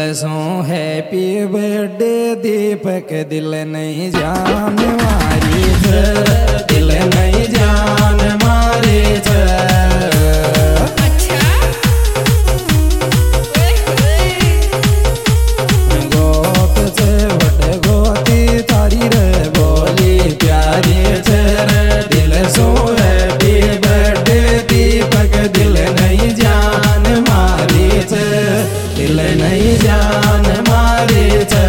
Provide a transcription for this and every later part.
so happy birthday दीपक दिल नहीं जान मारी छ दिल नहीं जान मारी छ गोत से बट गोती तारी रे बोली प्यारी छ दिल सो हैप्पी बर्थडे दीपक दिल नहीं जान मारी छ दिल नहीं जान मारी छ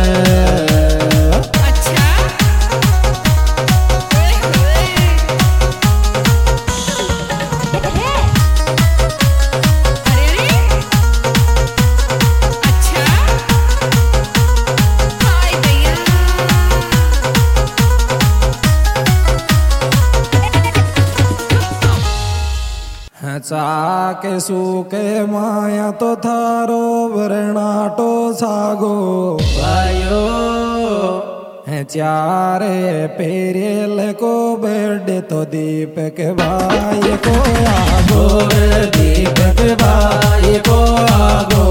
चाके सूके माया तो थारो वरनाटो सागो भाइयो चारे पेरेल को बर्थडे तो दीपक भाई को आगो दीपक भाई को आगो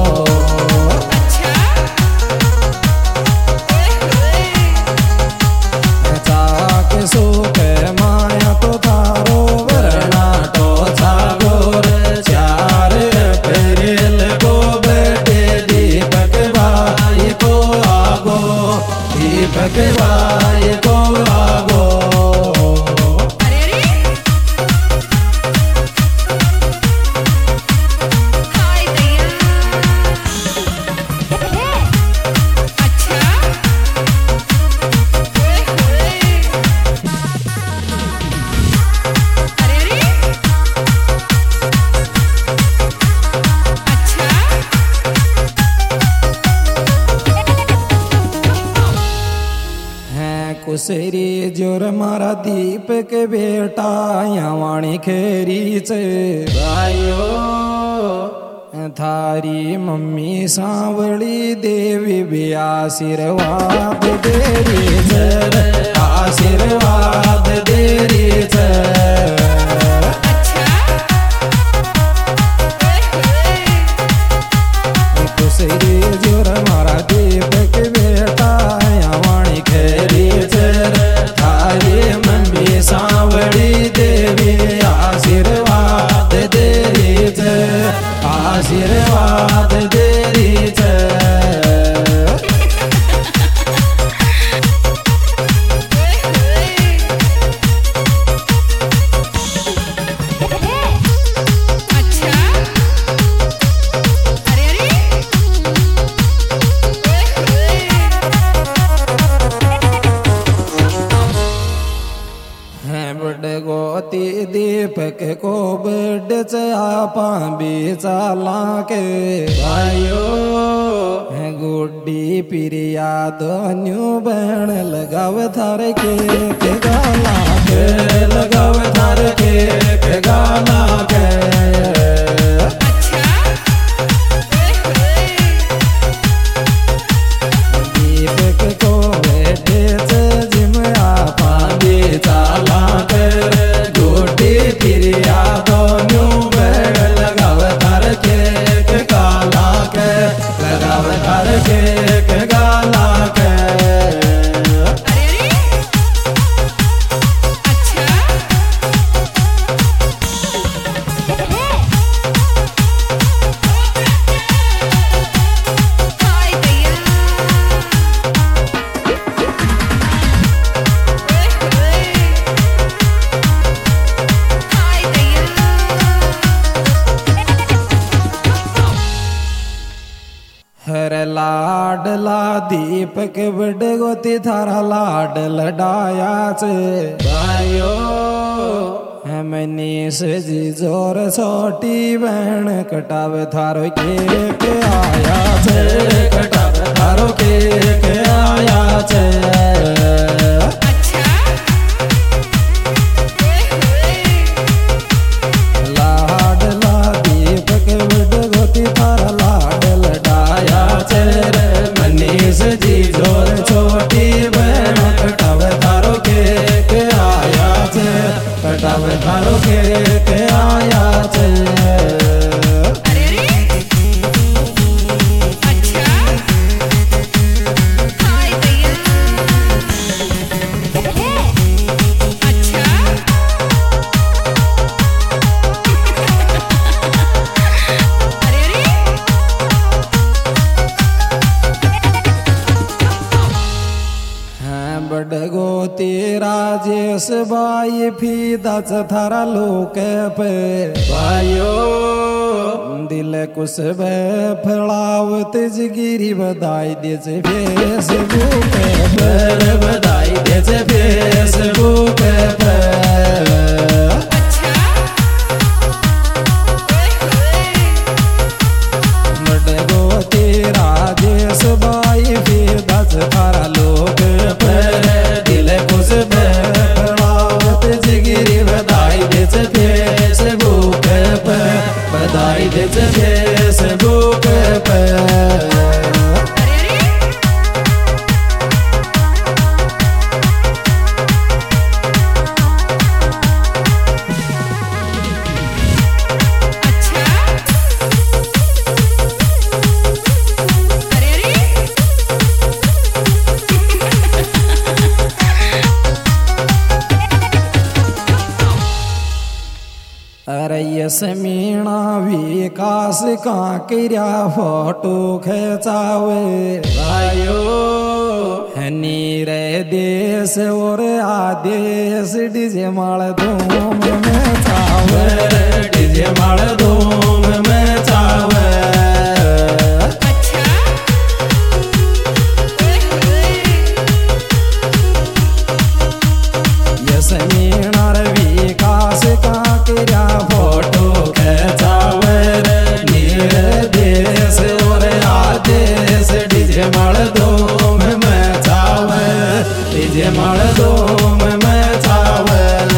चाके सूके माया तो थारो वरनाटो दीपक भाई को आगो कुसरी जोर मारा दीपक बेटा यावाणी खेरी से भाइयो थारी मम्मी सांवली देवी भी आशीर्वाद देरी छ आशीर्वाद देरी छ कुसरी जोर मारा दीपक बेटा यावाणी खेरी सांवड़ी देवी आशीर्वाद देरी छ आशीर्वाद देरी छ गोती दीपक को बर्थडे से आपा भी चाला के भाइयो गुड्डी पिरिया दोन्यू बहन लगाव थार के गाला के लगाव थार के गाला के दीपक को बर्थडे से जिम आपा भी चाला पिरिया दोनों बैग लगाव थार के गाला के लगाव थार के गाला के हर लाडला दीपक बड़ गोती थारा लाड लडाया से भाइयो मनीष जी जोर छोटी बहन कटाव थारो के आया से कटाव थारो के आया से लाडला दीपक बड़ गोती थारा लाड लडाया मनीष जी जोर छोटी बहन कटाव थारो के आया से कटाव थारो के आया से तेरा जेस बाई फीदाच थारा लोक पे भाइयो दिल कुछ बे फड़ावत जिगिरी बधाई दे फेसबुक पर बधाई दे फेसबुक पर मडगो तेरा जेस बाई फीदाच थारा लोक पर दिल कुछ बे फड़ावत जिगिरी बधाई दे फेसबुक पर बधाई दे फेसबुक पर अरे यसमीना विकास का किया फोटो खचावे भाइयो हनी रे देश और आदेश डीजे माल धूम में चावे डीजे माल धूम में चावे यसमीना रे विकास का किया फोटो खचावे नीर देश और आदेश डीजे माल धूम में चावे डीजे माल धूम में चावे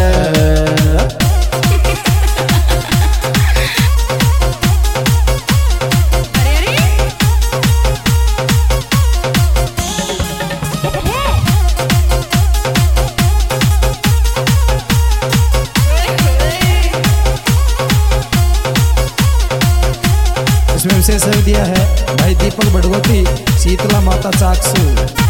इसमें विशेष दिया है भाई दीपक बड़गोती शीतला माता चाकसू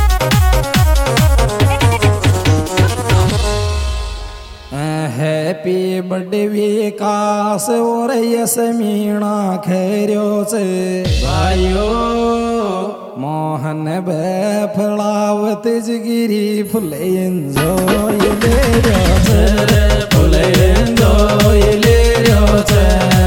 हैप्पी बर्थडे विकास और यसमीना खैरो से भाइयो मोहन बे फड़ावत जिगिरी फुले एंजॉय ले रहो से फुले एंजॉय ले रहो से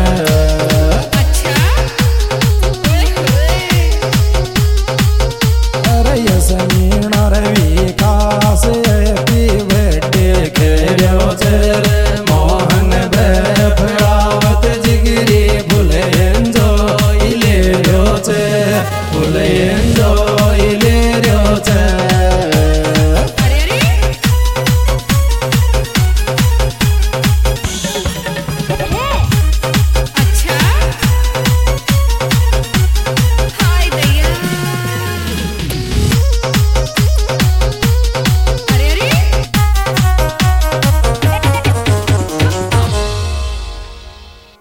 यसमीना रे विकास हैप्पी बर्थडे खेरो से मोहन बे फड़ावत जिगिरी फुले एंजॉय ले लो से फुले एंजॉय